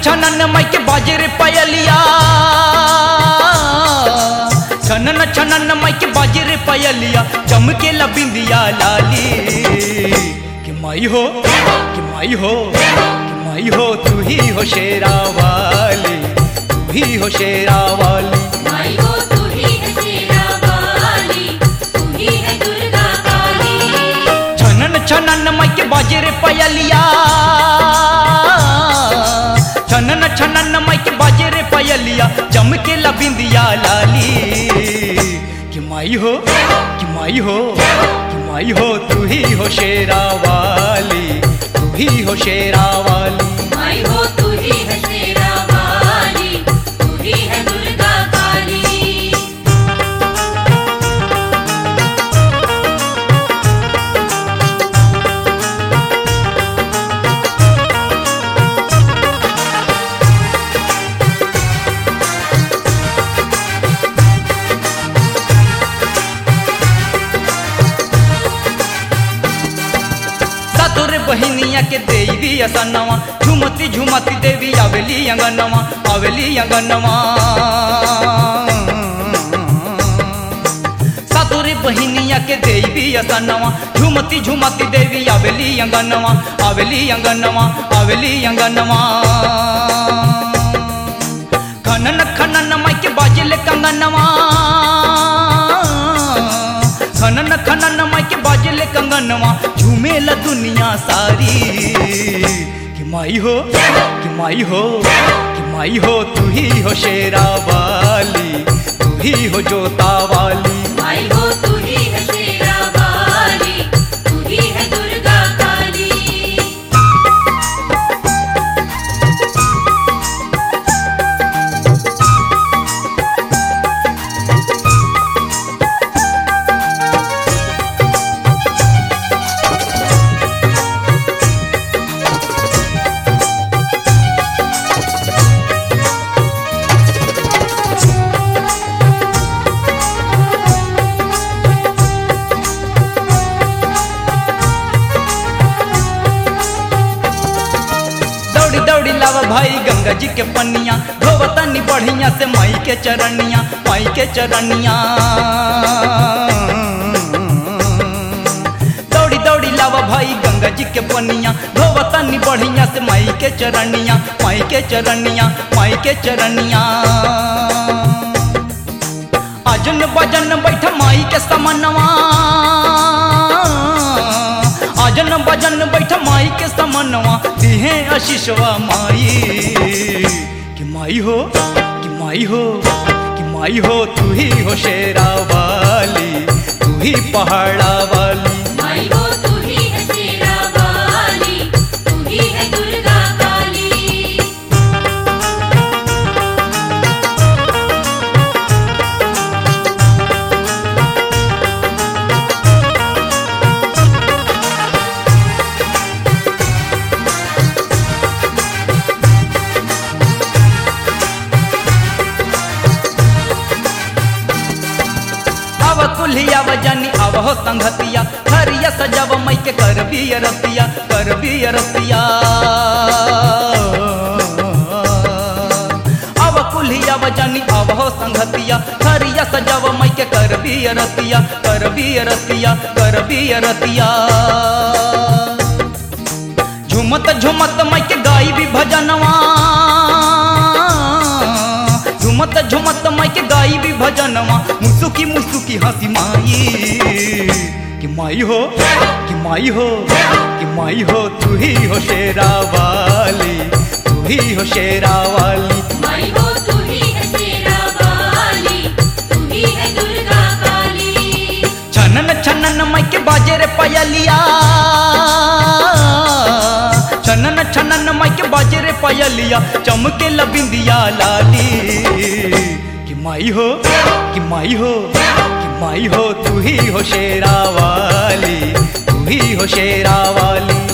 छनन माई के बाजे रे पायलिया, छनन छनन माई के बाजे रे पायलिया, चमके ला बिंदिया लाली। कि माई हो, कि माई हो, कि माई हो, तू ही हो शेरा वाली, तू ही हो शेरा वाली। माई हो तू ही है शेरा वाली, तू ही है दुर्गा काली। छनन छनन माई के बाजे रे पायलिया, छनन छनन माई के बाजे रे पायलिया, चमके ला बिंदिया लाली। कि माई हो, कि माई हो, कि माई हो, तू ही हो शेरा वाली, तू ही हो शेरा वाली। माई हो तू ही है शेरा वाली, तू ही है दुर्गा काली। बहिनिया के देवी असनवा, झुमती झुमती देवी आवेली अंगनवा, आवेली अंगनवा। सातोरे बहिनिया के देवी असनवा, झुमती झुमती देवी आवेली अंगनवा, आवेली अंगनवा, आवेली अंगनवा। खनन खनन माई के बाजले कंगनवा, खनन खनन माई के बाजले कंगनवा, झूमेला दुनिया सारी। कि माई हो, कि माई हो, कि माई हो, तू ही हो शेरा वाली, तू ही हो जोता वाली। माई हो तू ही है शेरा वाली, तू ही है दुर्गा काली। दौड़ी लावा भाई गंगा जी के पनिया, धोवतनी बढ़िया से माई के चरनिया, माई के चरनिया। दौड़ी दौड़ी लावा भाई गंगा जी के पनिया, धोवतनी बढ़िया से माई के चरनिया, माई के चरनिया, माई के चरनिया। आजन बजन बैठ माई के समनवा, आजन बजन बैठ माई के समनवा, दिहे आशीषवा माई। कि माई हो, कि माई हो, कि माई हो, तू ही हो शेरा वाली, तू ही पहाड़ा वाली। माई हो तू ही है शेरा वाली, तू ही है दुर्गा काली। कुल्हिया वजनी अब हो संगतिया, हरिया सजाव मई के कर भी रतिया, कर भी रतिया। अब कुल्हिया वजनी अब हो संगतिया, हरिया सजाव मई के कर भी रतिया, कर भी रतिया, कर भी रतिया। झुमत झुमत मई के गाई भी भजनवा, झुमत झुमत माई के गाई भी भजनवा, मुसुकी मुसुकी हंसी माई। कि माई हो, कि माई हो, कि माई हो, तू ही हो शेरा वाली, तू ही हो शेरा वाली। माई हो तू ही है शेरा वाली, तू ही है दुर्गा काली। छनन छनन माई के बाजे रे पायलिया, छनन छनन माई के बाजे रे पायलिया, चमके ला बिंदिया लाली। कि माई हो, कि माई हो, कि माई हो, तू ही हो शेरा वाली, तू ही हो शेरा वाली।